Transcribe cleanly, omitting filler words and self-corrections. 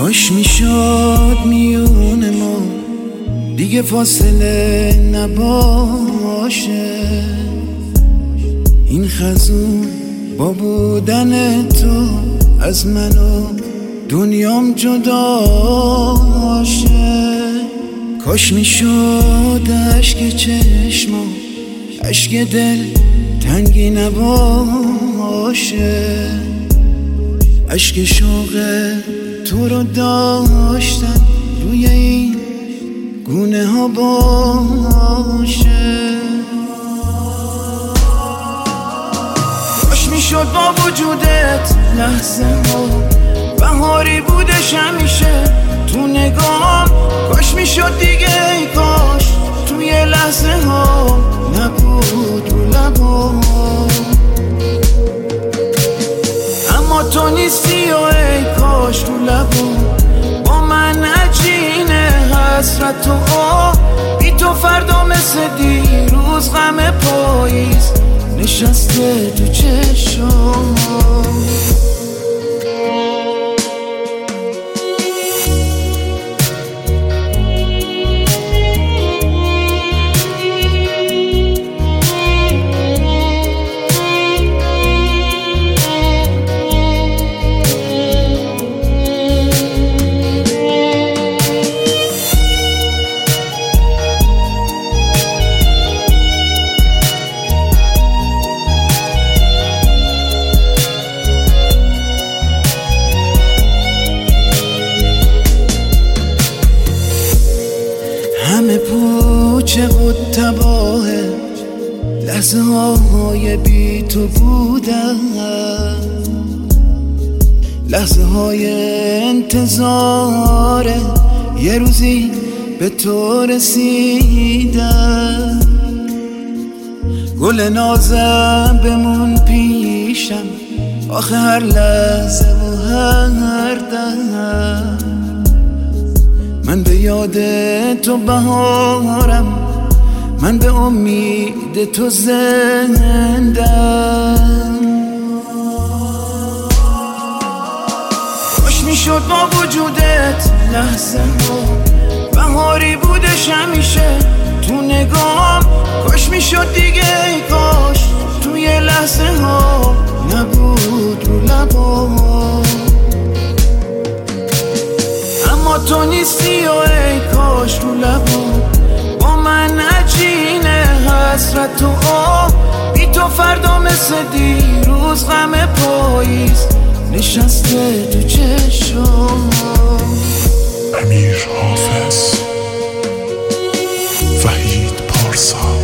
کاش میشد میون ما دیگه فاصله نباشه، این خزون با بودن تو از من و دنیام جداشه. کاش میشد اشک چشما اشک دل تنگی نباشه، اشک شوق تو رو داشتن روی این گونه ها باشه. کاش میشد با وجودت لحظه ها بهاری بودش همیشه تو نگام، کاش میشد دیگه ای کاش توی لحظه ها نبود رو لبام، اما تو نیستی و ای کاش رو لبام با من عجینه حسرت و بی تو فردا مثل دیروز غم پاییز نشسته تو چشم. همه پوچه و تباهه لحظه های بی تو بودن، لحظه های انتظاره یه روزی به تو رسیدن. گل نازم بمون پیشم آخه هر لحظه و هر دم، من به یاد تو بهارم، من به امید تو زندم. کاش میشد با وجودت لحظه ها بهاری بودش همیشه تو نگام، کاش میشد دیگه ای کاش توی لحظه ها نبود رو لبام، اما تو نیستی و ای کاش رو لبام با من عجینه حسرت و بی تو فردا مثل دیروز غم پاییز نشسته تو چشم. امیر حافظ، وحید پارسا.